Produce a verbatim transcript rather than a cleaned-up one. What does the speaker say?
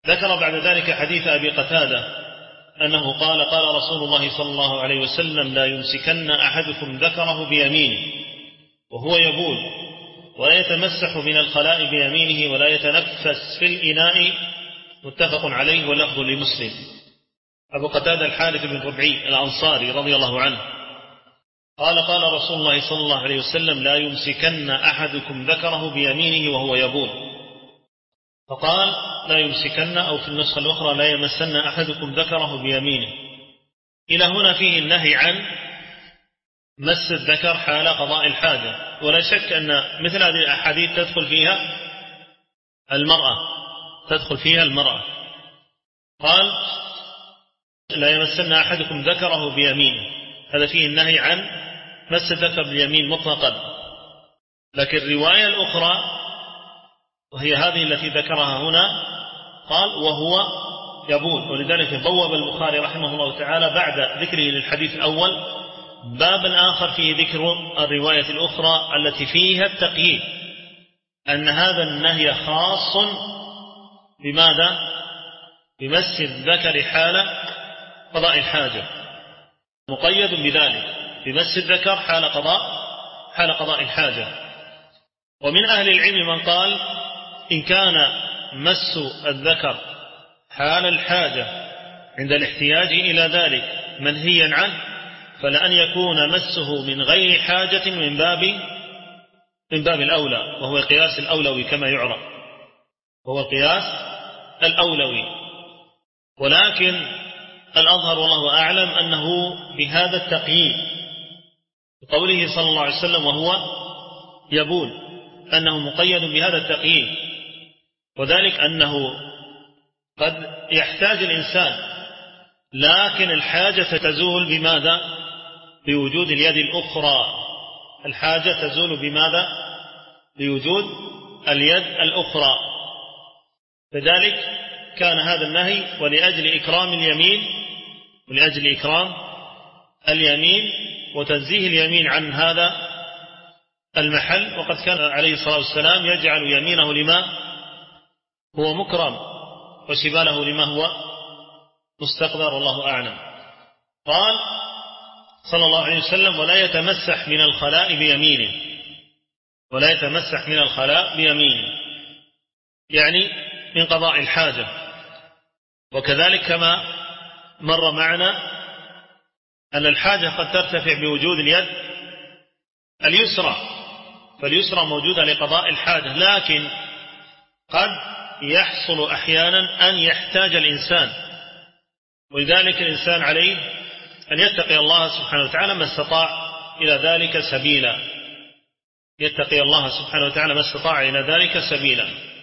ذكر بعد ذلك حديث أبي قتادة أنه قال قال رسول الله صلى الله عليه وسلم لا يمسكن أحدكم ذكره بيمينه وهو يبول ولا يتمسح من الخلاء بيمينه ولا يتنفس في الإناء، متفق عليه واللفظ لمسلم. أبو قتادة الحارث بن ربعي الأنصاري رضي الله عنه قال قال رسول الله صلى الله عليه وسلم لا يمسكن أحدكم ذكره بيمينه وهو يبول، فقال لا يمسكن، أو في النسخة الأخرى لا يمسن أحدكم ذكره بيمينه. إلى هنا فيه النهي عن مس الذكر حال قضاء الحاجة، ولا شك أن مثل هذه الأحاديث تدخل فيها المرأة تدخل فيها المرأة قال لا يمسن أحدكم ذكره بيمينه، هذا فيه النهي عن مس الذكر باليمين مطلقا. لكن الرواية الأخرى وهي هذه التي ذكرها هنا قال وهو يبول، ولذلك بوب البخاري رحمه الله تعالى بعد ذكره للحديث الأول بابا آخر فيه ذكر الرواية الأخرى التي فيها التقييد، أن هذا النهي خاص بماذا؟ بمس الذكر حال قضاء الحاجة، مقيد بذلك بمس الذكر حال قضاء حال قضاء الحاجة. ومن أهل العلم من قال إن كان مس الذكر حال الحاجة عند الاحتياج إلى ذلك منهيا عنه، فلأن يكون مسه من غير حاجة من باب من باب الأولى، وهو قياس الأولوي كما يعرف، وهو قياس الأولوي. ولكن الأظهر والله أعلم أنه بهذا التقييد بقوله صلى الله عليه وسلم وهو يبول، أنه مقيد بهذا التقييد، وذلك أنه قد يحتاج الإنسان لكن الحاجة تزول بماذا؟ بوجود اليد الأخرى. الحاجة تزول بماذا؟ بوجود اليد الأخرى. لذلك كان هذا النهي ولأجل إكرام اليمين ولأجل إكرام اليمين وتنزيه اليمين عن هذا المحل. وقد كان عليه الصلاة والسلام يجعل يمينه لما هو مكرم وشماله لما هو مستقذر، والله أعلم. قال صلى الله عليه وسلم ولا يتمسح من الخلاء بيمينه ولا يتمسح من الخلاء بيمينه يعني من قضاء الحاجة. وكذلك كما مر معنا أن الحاجة قد ترتفع بوجود اليد اليسرى، فاليسرى موجودة لقضاء الحاجة، لكن قد يحصل أحيانا أن يحتاج الإنسان، ولذلك الإنسان عليه أن يتقي الله سبحانه وتعالى ما استطاع إلى ذلك سبيلا يتقي الله سبحانه وتعالى ما استطاع إلى ذلك سبيلا.